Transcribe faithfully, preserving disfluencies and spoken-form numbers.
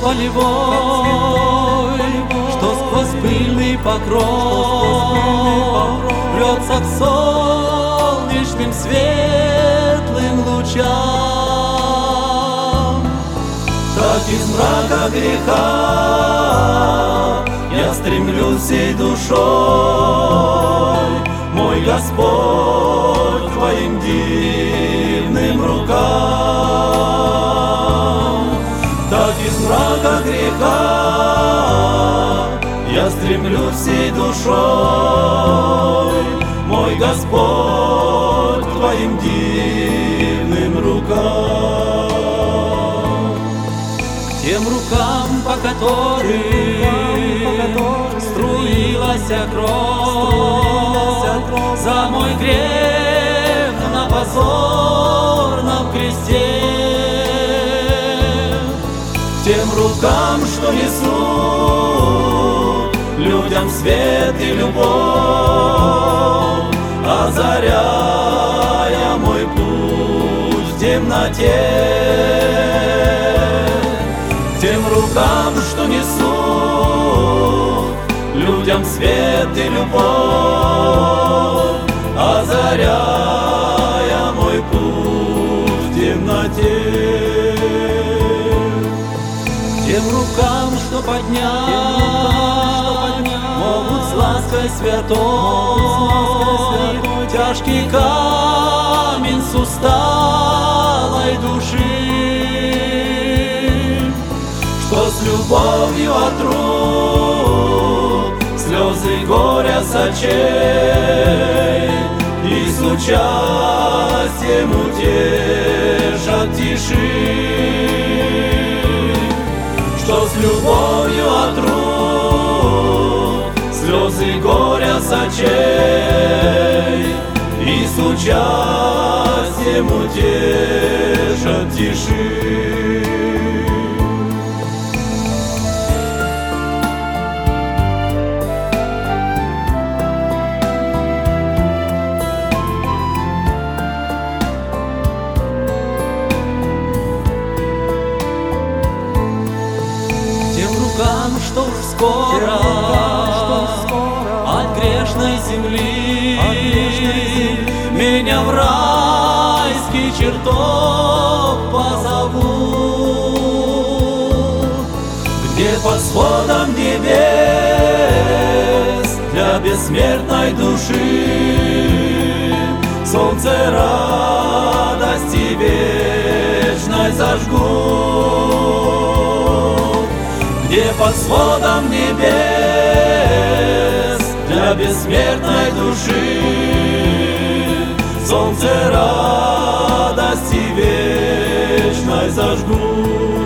полевой, что сквозь пыльный покров рвется к солнечным светлым лучам. Так из мрака греха я стремлюсь всей душой, мой Господь, к Твоим дивным рукам. Так из мрака греха я стремлюсь всей душой, мой Господь, к Твоим дивным рукам. Тем рукам, по которым струилась кровь за мой грех на позорном кресте, тем рукам, что несут людям свет и любовь, озаряя мой путь в темноте, тем рукам, что несут людям свет и любовь, озаряя мой путь в темноте, тем рукам, что поднять могут с лаской святой тяжкий камень с усталой души, что с любовью отрут слезы горя с очей и с участием утешат тиши, что с любовью отрут слезы горя с очей и с участием утешат тиши. Что уж скоро, что скоро от грешной земли, от грешной земли меня в райский чертог позовут, где под сводом небес для бессмертной души солнце радости вечной зажгут, где под сводом небес для бессмертной души солнце радости вечной зажгут.